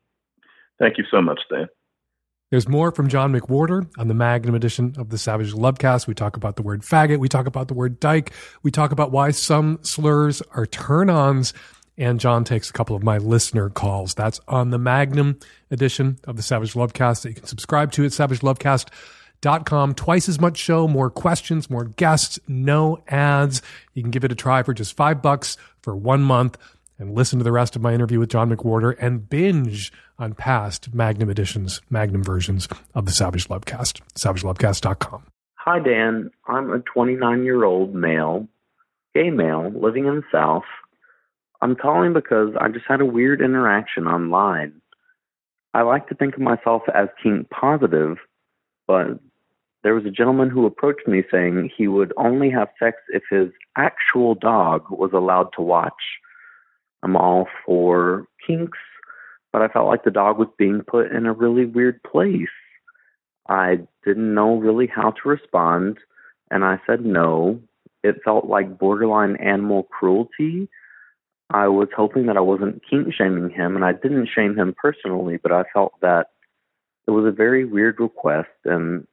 Speaker 8: Thank you so much, Dan.
Speaker 3: There's more from John McWhorter on the Magnum edition of the Savage Lovecast. We talk about the word faggot. We talk about the word dyke. We talk about why some slurs are turn-ons. And John takes a couple of my listener calls. That's on the Magnum edition of the Savage Lovecast that you can subscribe to at savage lovecast dot com. Twice as much show, more questions, more guests, no ads. You can give it a try for just five bucks for one month and listen to the rest of my interview with John McWhorter and binge on past Magnum editions, Magnum versions of the Savage Lovecast. savage lovecast dot com.
Speaker 9: Hi, Dan. I'm a twenty-nine-year-old male, gay male, living in the South. I'm calling because I just had a weird interaction online. I like to think of myself as kink positive, but there was a gentleman who approached me saying he would only have sex if his actual dog was allowed to watch. I'm all for kinks, but I felt like the dog was being put in a really weird place. I didn't know really how to respond, and I said no. It felt like borderline animal cruelty. I was hoping that I wasn't kink-shaming him, and I didn't shame him personally, but I felt that it was a very weird request, and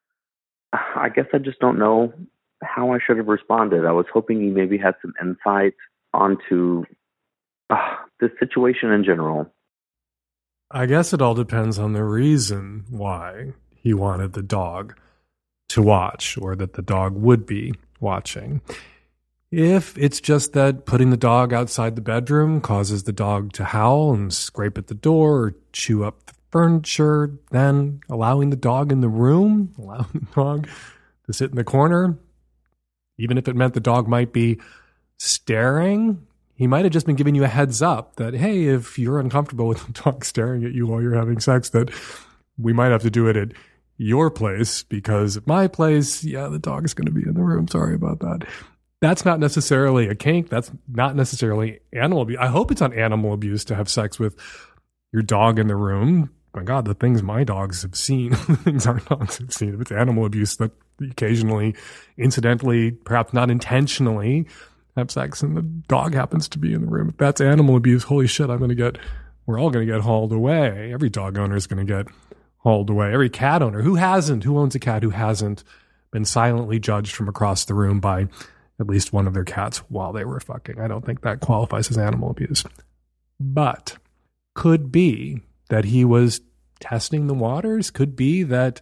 Speaker 9: I guess I just don't know how I should have responded. I was hoping you maybe had some insight onto uh, this situation in general.
Speaker 3: I guess it all depends on the reason why he wanted the dog to watch, or that the dog would be watching. If it's just that putting the dog outside the bedroom causes the dog to howl and scrape at the door or chew up the furniture, then allowing the dog in the room, allowing the dog to sit in the corner, even if it meant the dog might be staring, he might have just been giving you a heads up that, hey, if you're uncomfortable with the dog staring at you while you're having sex, that we might have to do it at your place, because at my place, yeah, the dog is going to be in the room. Sorry about that. That's not necessarily a kink. That's not necessarily animal abuse. I hope it's not animal abuse to have sex with your dog in the room. My God, the things my dogs have seen, the things our dogs have seen. If it's animal abuse, that occasionally, incidentally, perhaps not intentionally, have sex and the dog happens to be in the room. If that's animal abuse, holy shit, I'm going to get, we're all going to get hauled away. Every dog owner is going to get hauled away. Every cat owner, who hasn't, who owns a cat who hasn't been silently judged from across the room by at least one of their cats while they were fucking. I don't think that qualifies as animal abuse. But could be that he was testing the waters. Could be that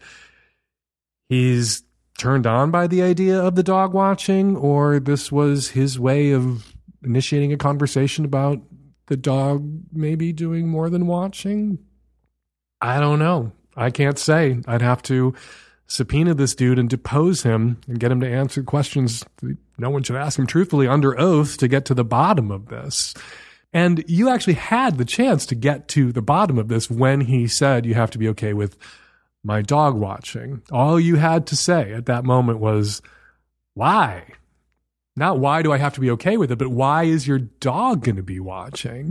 Speaker 3: he's turned on by the idea of the dog watching, or this was his way of initiating a conversation about the dog maybe doing more than watching. I don't know. I can't say. I'd have to subpoena this dude and depose him and get him to answer questions no one should ask him truthfully under oath to get to the bottom of this. And you actually had the chance to get to the bottom of this when he said you have to be okay with my dog watching. All you had to say at that moment was, why? Not why do I have to be okay with it, but why is your dog going to be watching?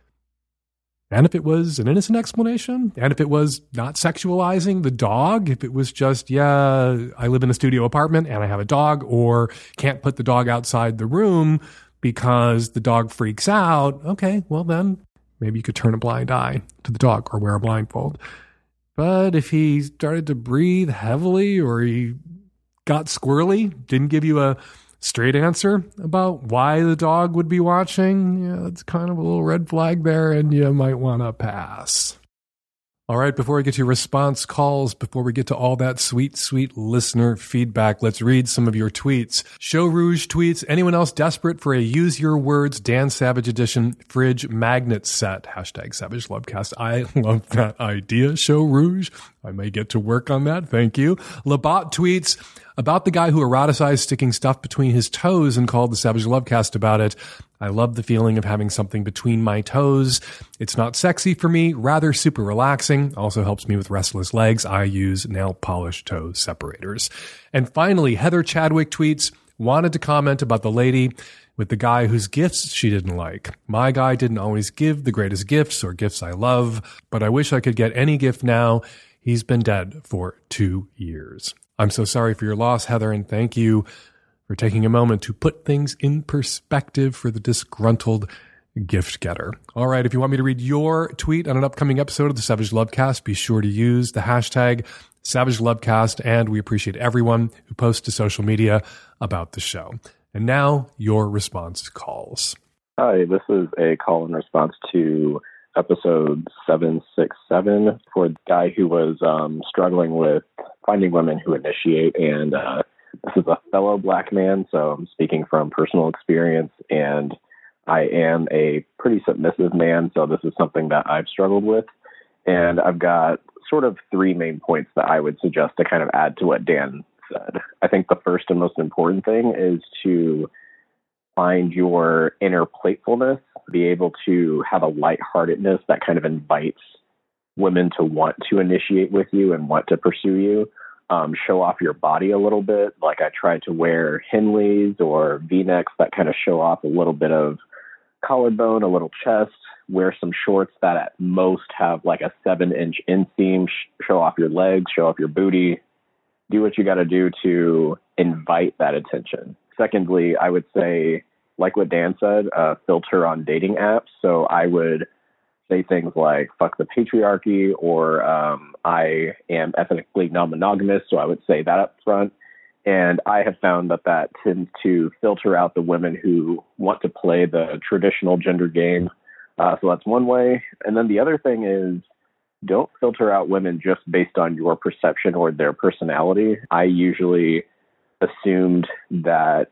Speaker 3: And if it was an innocent explanation, and if it was not sexualizing the dog, if it was just, yeah, I live in a studio apartment and I have a dog, or can't put the dog outside the room because the dog freaks out, okay, well then maybe you could turn a blind eye to the dog or wear a blindfold. But if he started to breathe heavily or he got squirrely, didn't give you a straight answer about why the dog would be watching, yeah, that's kind of a little red flag there, and you might want to pass. All right, before we get to your response calls, before we get to all that sweet, sweet listener feedback, let's read some of your tweets. Show Rouge tweets, anyone else desperate for a Use Your Words Dan Savage edition fridge magnet set? Hashtag Savage Lovecast. I love that idea, Show Rouge. I may get to work on that. Thank you. Labat tweets about the guy who eroticized sticking stuff between his toes and called the Savage Lovecast about it. I love the feeling of having something between my toes. It's not sexy for me, rather super relaxing. Also helps me with restless legs. I use nail polish toe separators. And finally, Heather Chadwick tweets, wanted to comment about the lady with the guy whose gifts she didn't like. My guy didn't always give the greatest gifts or gifts I love, but I wish I could get any gift now. He's been dead for two years. I'm so sorry for your loss, Heather, and thank you for taking a moment to put things in perspective for the disgruntled gift getter. All right, if you want me to read your tweet on an upcoming episode of the Savage Lovecast, be sure to use the hashtag Savage Lovecast, and we appreciate everyone who posts to social media about the show. And now, your response calls.
Speaker 10: Hi, this is a call in response to episode seven sixty-seven for the guy who was um, struggling with finding women who initiate, and uh, this is a fellow black man, so I'm speaking from personal experience, and I am a pretty submissive man, so this is something that I've struggled with, and I've got sort of three main points that I would suggest to kind of add to what Dan said. I think the first and most important thing is to find your inner playfulness, be able to have a lightheartedness that kind of invites women to want to initiate with you and want to pursue you. Um, show off your body a little bit. Like I try to wear Henleys or V-necks that kind of show off a little bit of collarbone, a little chest. Wear some shorts that at most have like a seven inch inseam. Sh- show off your legs, show off your booty. Do what you got to do to invite that attention. Secondly, I would say, like what Dan said, uh, filter on dating apps. So I would say things like fuck the patriarchy, or um, I am ethnically non-monogamous, so I would say that up front. And I have found that that tends to filter out the women who want to play the traditional gender game. Uh, so that's one way. And then the other thing is, don't filter out women just based on your perception or their personality. I usually assumed that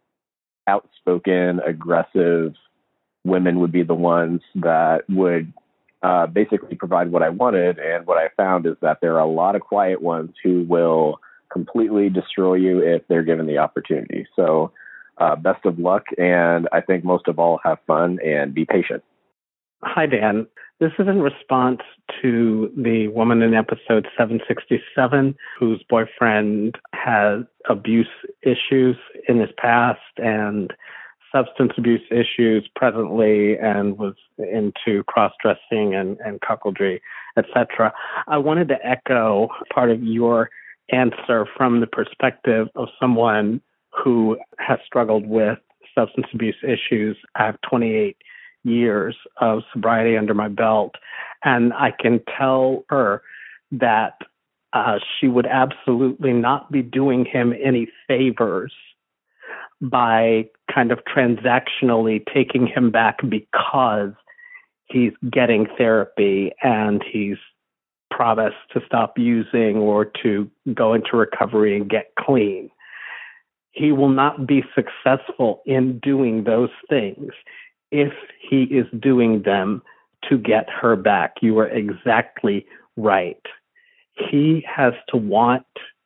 Speaker 10: outspoken, aggressive women would be the ones that would uh, basically provide what I wanted. And what I found is that there are a lot of quiet ones who will completely destroy you if they're given the opportunity. So uh, best of luck. And I think most of all, have fun and be patient.
Speaker 11: Hi, Dan. This is in response to the woman in episode seven sixty-seven whose boyfriend has abuse issues in his past and substance abuse issues presently, and was into cross-dressing and, and cuckoldry, et cetera. I wanted to echo part of your answer from the perspective of someone who has struggled with substance abuse issues. I have twenty-eight years of sobriety under my belt, and I can tell her that uh, she would absolutely not be doing him any favors by kind of transactionally taking him back because he's getting therapy and he's promised to stop using or to go into recovery and get clean. He will not be successful in doing those things if he is doing them to get her back. You are exactly right. He has to want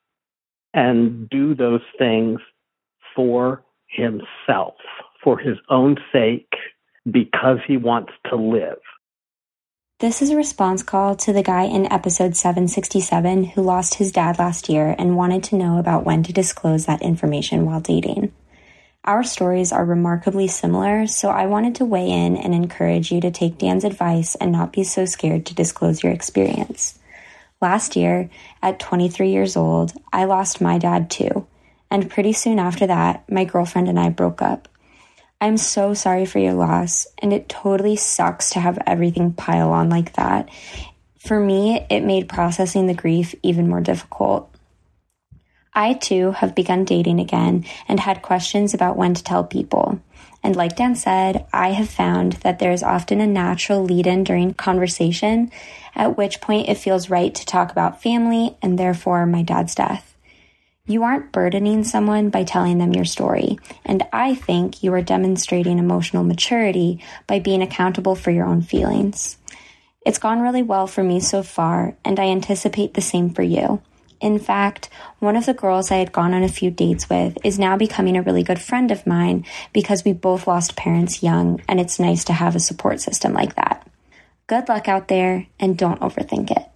Speaker 11: and do those things for himself, for his own sake, because he wants to live.
Speaker 12: This is a response call to the guy in episode seven sixty-seven who lost his dad last year and wanted to know about when to disclose that information while dating. Our stories are remarkably similar, so I wanted to weigh in and encourage you to take Dan's advice and not be so scared to disclose your experience. Last year, at twenty-three years old, I lost my dad too, and pretty soon after that, my girlfriend and I broke up. I'm so sorry for your loss, and it totally sucks to have everything pile on like that. For me, it made processing the grief even more difficult. I too have begun dating again and had questions about when to tell people. And like Dan said, I have found that there is often a natural lead-in during conversation, at which point it feels right to talk about family and therefore my dad's death. You aren't burdening someone by telling them your story, and I think you are demonstrating emotional maturity by being accountable for your own feelings. It's gone really well for me so far, and I anticipate the same for you. In fact, one of the girls I had gone on a few dates with is now becoming a really good friend of mine because we both lost parents young, and it's nice to have a support system like that. Good luck out there, and don't overthink it.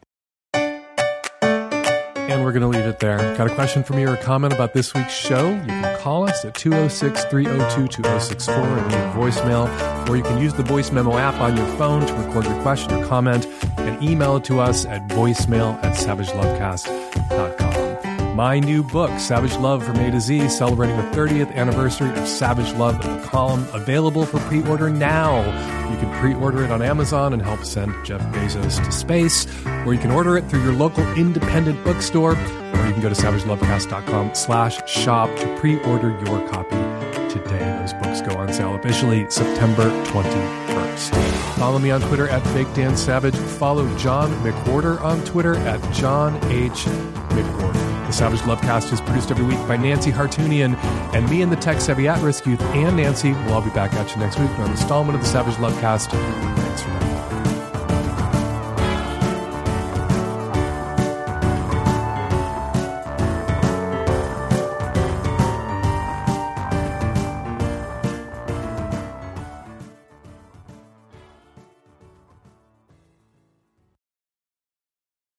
Speaker 3: And we're going to leave it there. Got a question from you or a comment about this week's show? You can call us at two oh six, three oh two, two oh six four and leave a voicemail, or you can use the Voice Memo app on your phone to record your question or comment and email it to us at voicemail at savage lovecast dot com. My new book, Savage Love from A to Z, celebrating the thirtieth anniversary of Savage Love, the column, available for pre-order now. You can pre-order it on Amazon and help send Jeff Bezos to space, or you can order it through your local independent bookstore, or you can go to savage lovecast dot com slash shop to pre-order your copy today. Those books go on sale officially September twenty-first. Follow me on Twitter at Fake Dan Savage. Follow John McWhorter on Twitter at John H. McWhorter. The Savage Lovecast is produced every week by Nancy Hartunian, and me and the tech-savvy at-risk youth and Nancy will all be back at you next week for an installment of the Savage Lovecast. Thanks for listening.